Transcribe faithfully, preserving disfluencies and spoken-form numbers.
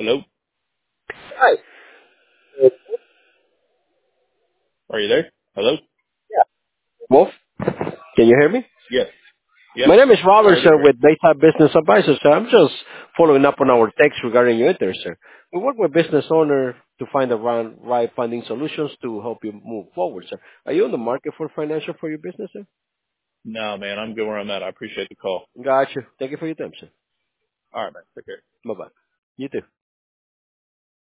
Hello? Hi. Uh, Are you there? Hello? Yeah. Wolf, can you hear me? Yes. Yep. My name is Robert, Loud and sir, clear. with Data Business Advisors, sir. I'm just following up on our text regarding your interest, sir. We work with business owner to find the right, right funding solutions to help you move forward, sir. Are you on the market for financial for your business, sir? No, man, I'm good where I'm at. I appreciate the call. Gotcha. Thank you for your time, sir. All right, man. Take care. Bye-bye. You too.